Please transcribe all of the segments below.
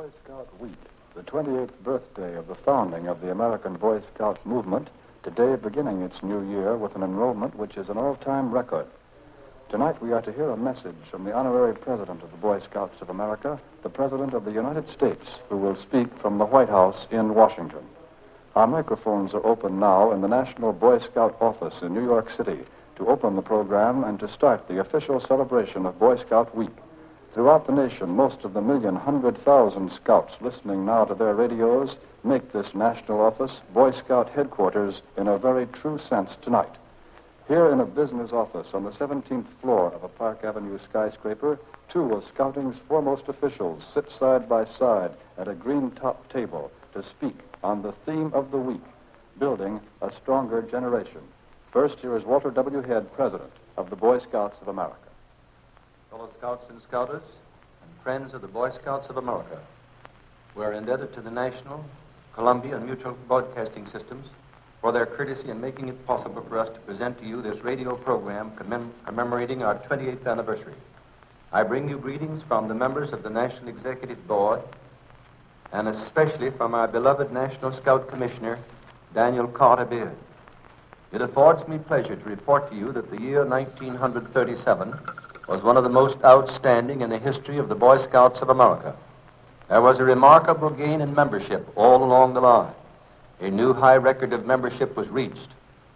Boy Scout Week, the 28th birthday of the founding of the American Boy Scout movement, today beginning its new year with an enrollment which is an all-time record. Tonight we are to hear a message from the honorary president of the Boy Scouts of America, the President of the United States, who will speak from the White House in Washington. Our microphones are open now in the National Boy Scout office in New York City to open the program and to start the official celebration of Boy Scout Week. Throughout the nation, most of the 100,000 scouts listening now to their radios make this national office Boy Scout headquarters in a very true sense tonight. Here in a business office on the 17th floor of a Park Avenue skyscraper, two of Scouting's foremost officials sit side by side at a green-top table to speak on the theme of the week, building a stronger generation. First, here is Walter W. Head, President of the Boy Scouts of America. Fellow Scouts and Scouters, and friends of the Boy Scouts of America, we are indebted to the National, Columbia, and Mutual Broadcasting Systems for their courtesy in making it possible for us to present to you this radio program commemorating our 28th anniversary. I bring you greetings from the members of the National Executive Board, and especially from our beloved National Scout Commissioner, Daniel Carter Beard. It affords me pleasure to report to you that the year 1937 was one of the most outstanding in the history of the Boy Scouts of America. There was a remarkable gain in membership all along the line. A new high record of membership was reached,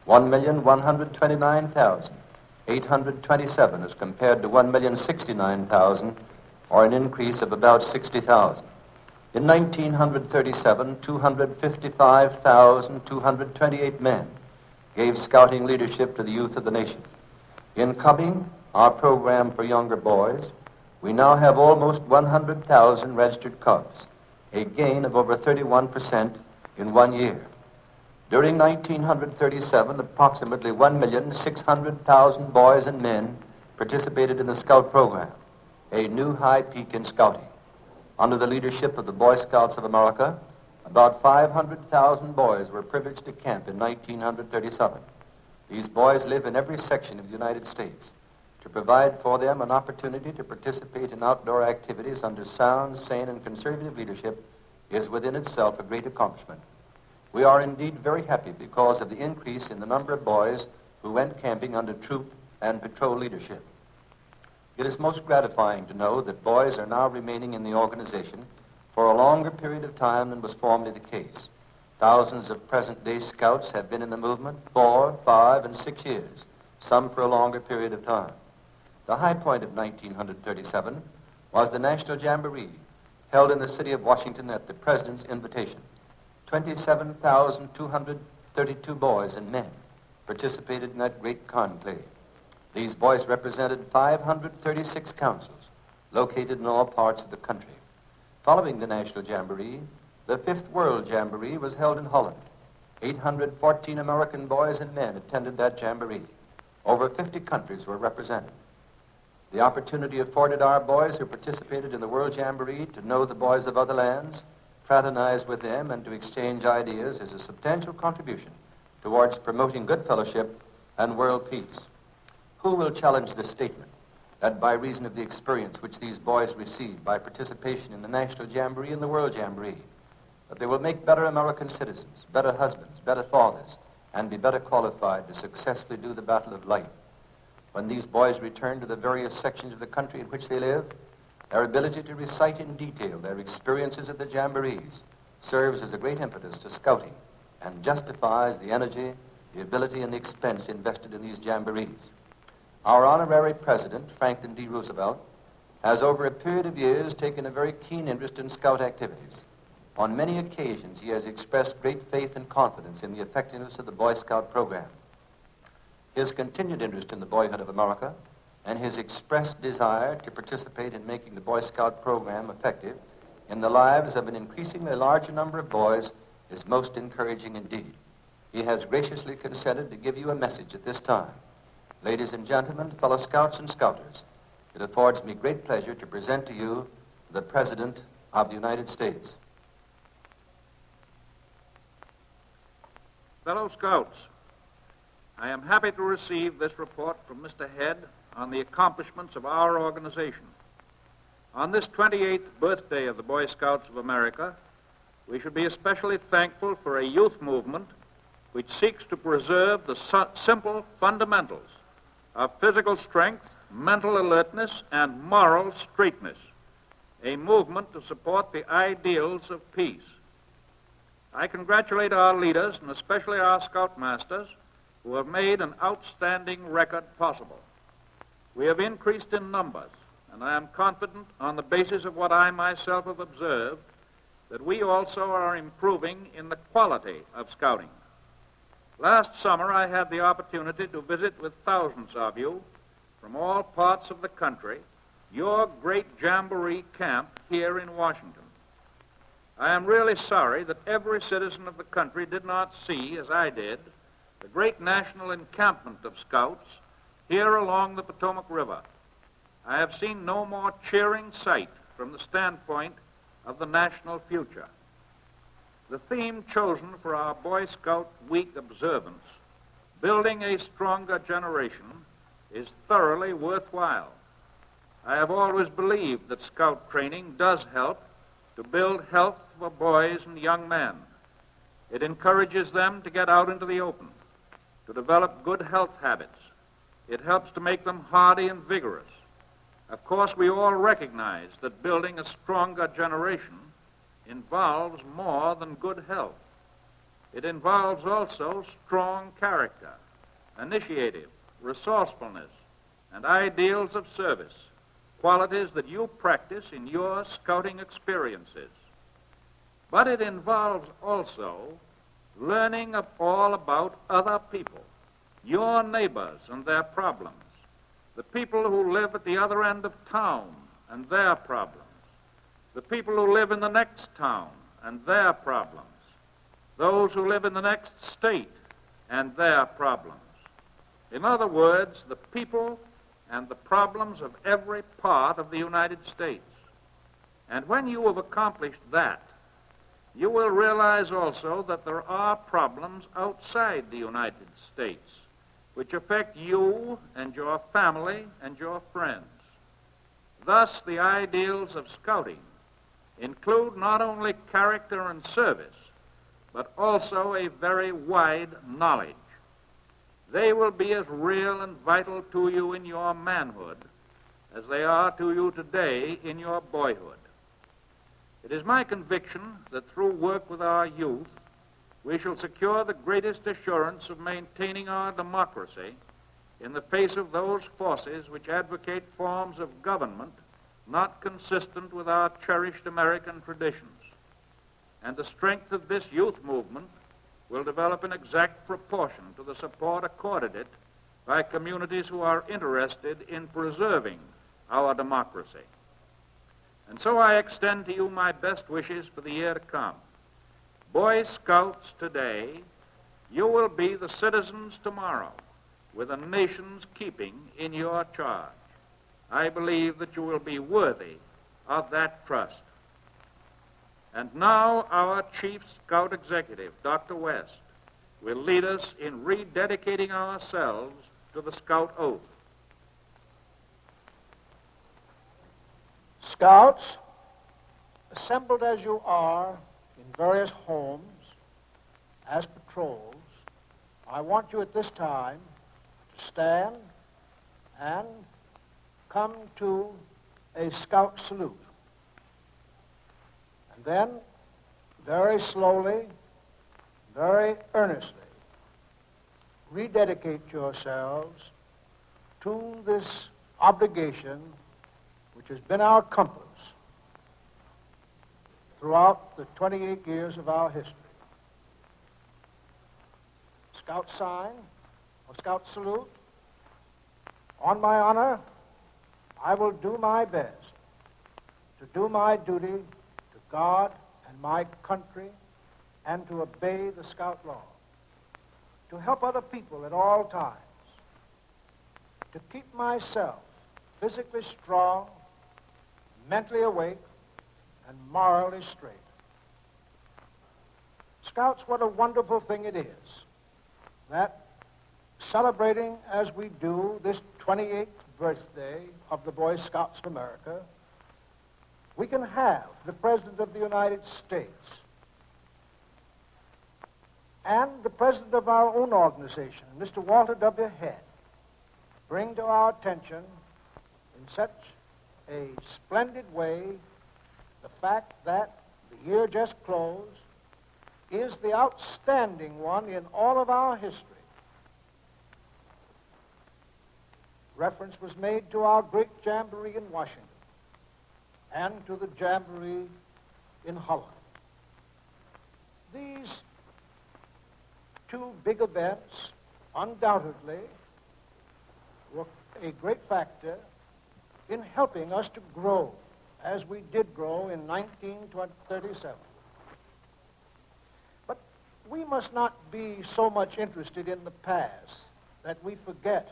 1,129,827 as compared to 1,069,000, or an increase of about 60,000. In 1937, 255,228 men gave scouting leadership to the youth of the nation. In coming, our program for younger boys, we now have almost 100,000 registered cubs, a gain of over 31% in 1 year. During 1937, approximately 1,600,000 boys and men participated in the Scout program, a new high peak in scouting. Under the leadership of the Boy Scouts of America, about 500,000 boys were privileged to camp in 1937. These boys live in every section of the United States. To provide for them an opportunity to participate in outdoor activities under sound, sane, and conservative leadership is within itself a great accomplishment. We are indeed very happy because of the increase in the number of boys who went camping under troop and patrol leadership. It is most gratifying to know that boys are now remaining in the organization for a longer period of time than was formerly the case. Thousands of present-day scouts have been in the movement 4, 5, and 6 years, some for a longer period of time. The high point of 1937 was the National Jamboree, held in the city of Washington at the President's invitation. 27,232 boys and men participated in that great conclave. These boys represented 536 councils located in all parts of the country. Following the National Jamboree, the Fifth World Jamboree was held in Holland. 814 American boys and men attended that jamboree. Over 50 countries were represented. The opportunity afforded our boys who participated in the World Jamboree to know the boys of other lands, fraternize with them, and to exchange ideas is a substantial contribution towards promoting good fellowship and world peace. Who will challenge the statement that by reason of the experience which these boys received by participation in the National Jamboree and the World Jamboree, that they will make better American citizens, better husbands, better fathers, and be better qualified to successfully do the battle of life? When these boys return to the various sections of the country in which they live, their ability to recite in detail their experiences at the jamborees serves as a great impetus to scouting and justifies the energy, the ability, and the expense invested in these jamborees. Our honorary president, Franklin D. Roosevelt, has over a period of years taken a very keen interest in scout activities. On many occasions, he has expressed great faith and confidence in the effectiveness of the Boy Scout program. His continued interest in the boyhood of America and his expressed desire to participate in making the Boy Scout program effective in the lives of an increasingly larger number of boys is most encouraging indeed. He has graciously consented to give you a message at this time. Ladies and gentlemen, fellow Scouts and Scouters, it affords me great pleasure to present to you the President of the United States. Fellow Scouts, I am happy to receive this report from Mr. Head on the accomplishments of our organization. On this 28th birthday of the Boy Scouts of America, we should be especially thankful for a youth movement which seeks to preserve the simple fundamentals of physical strength, mental alertness, and moral straightness, a movement to support the ideals of peace. I congratulate our leaders, and especially our scoutmasters, who have made an outstanding record possible. We have increased in numbers, and I am confident, on the basis of what I myself have observed, that we also are improving in the quality of scouting. Last summer, I had the opportunity to visit with thousands of you from all parts of the country your great jamboree camp here in Washington. I am really sorry that every citizen of the country did not see, as I did, the great national encampment of scouts here along the Potomac River. I have seen no more cheering sight from the standpoint of the national future. The theme chosen for our Boy Scout Week observance, Building a Stronger Generation, is thoroughly worthwhile. I have always believed that scout training does help to build health for boys and young men. It encourages them to get out into the open, to develop good health habits. It helps to make them hardy and vigorous. Of course, we all recognize that building a stronger generation involves more than good health. It involves also strong character, initiative, resourcefulness, and ideals of service, qualities that you practice in your scouting experiences. But it involves also learning all about other people, your neighbors and their problems, the people who live at the other end of town and their problems, the people who live in the next town and their problems, those who live in the next state and their problems. In other words, the people and the problems of every part of the United States. And when you have accomplished that, you will realize also that there are problems outside the United States which affect you and your family and your friends. Thus, the ideals of scouting include not only character and service, but also a very wide knowledge. They will be as real and vital to you in your manhood as they are to you today in your boyhood. It is my conviction that through work with our youth, we shall secure the greatest assurance of maintaining our democracy in the face of those forces which advocate forms of government not consistent with our cherished American traditions. And the strength of this youth movement will develop in exact proportion to the support accorded it by communities who are interested in preserving our democracy. And so I extend to you my best wishes for the year to come. Boy Scouts today, you will be the citizens tomorrow with a nation's keeping in your charge. I believe that you will be worthy of that trust. And now our Chief Scout Executive, Dr. West, will lead us in rededicating ourselves to the Scout Oath. Scouts, assembled as you are in various homes as patrols, I want you at this time to stand and come to a Scout salute. And then, very slowly, very earnestly, rededicate yourselves to this obligation which has been our compass throughout the 28 years of our history. Scout sign or Scout salute. On my honor, I will do my best to do my duty to God and my country and to obey the Scout law, to help other people at all times, to keep myself physically strong, mentally awake, and morally straight. Scouts, what a wonderful thing it is that celebrating as we do this 28th birthday of the Boy Scouts of America, we can have the President of the United States and the President of our own organization, Mr. Walter W. Head, bring to our attention in such a splendid way the fact that the year just closed is the outstanding one in all of our history. Reference was made to our great jamboree in Washington and to the jamboree in Holland. These two big events undoubtedly were a great factor in helping us to grow as we did grow in 1937. But we must not be so much interested in the past that we forget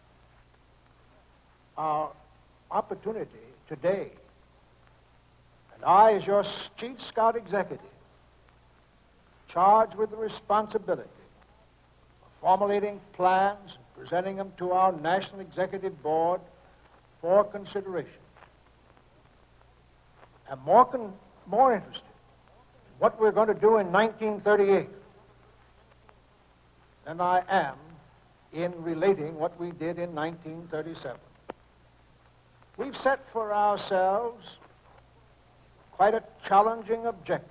our opportunity today. And I, as your Chief Scout Executive, charged with the responsibility of formulating plans and presenting them to our National Executive Board for consideration. I'm more interested in what we're going to do in 1938 than I am in relating what we did in 1937. We've set for ourselves quite a challenging objective.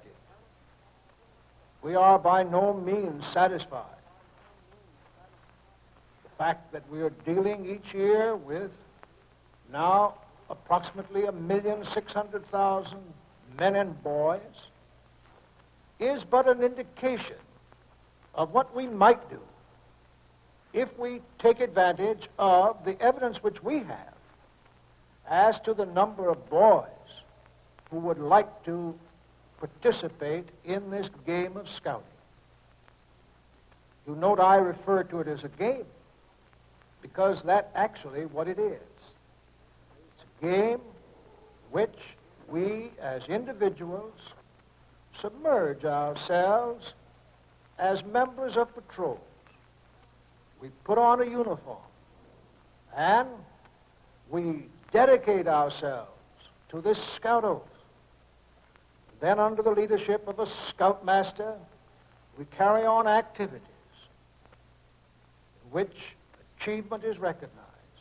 We are by no means satisfied. The fact that we are dealing each year with now approximately 1,600,000 men and boys is but an indication of what we might do if we take advantage of the evidence which we have as to the number of boys who would like to participate in this game of scouting. You note I refer to it as a game because that's actually what it is. It's a game which we as individuals submerge ourselves as members of patrols. We put on a uniform and we dedicate ourselves to this scout oath. Then, under the leadership of a scoutmaster, we carry on activities in which achievement is recognized.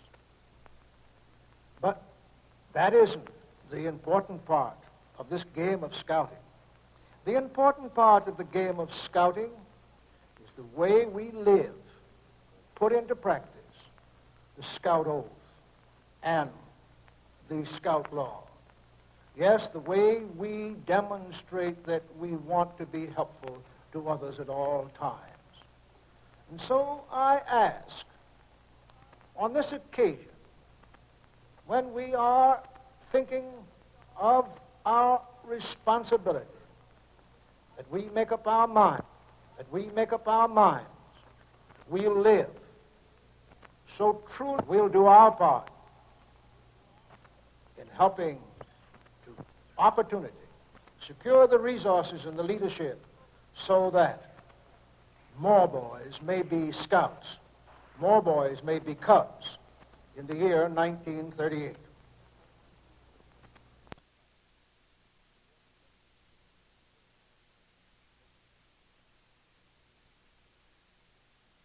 But that isn't the important part of this game of scouting. The important part of the game of scouting is the way we live, put into practice the scout oath and the scout law. Yes, the way we demonstrate that we want to be helpful to others at all times. And so I ask, on this occasion, when we are thinking of our responsibility, that we make up our minds, we'll live so truly, we'll do our part in helping to opportunity, secure the resources and the leadership so that more boys may be scouts, more boys may be cubs in the year 1938.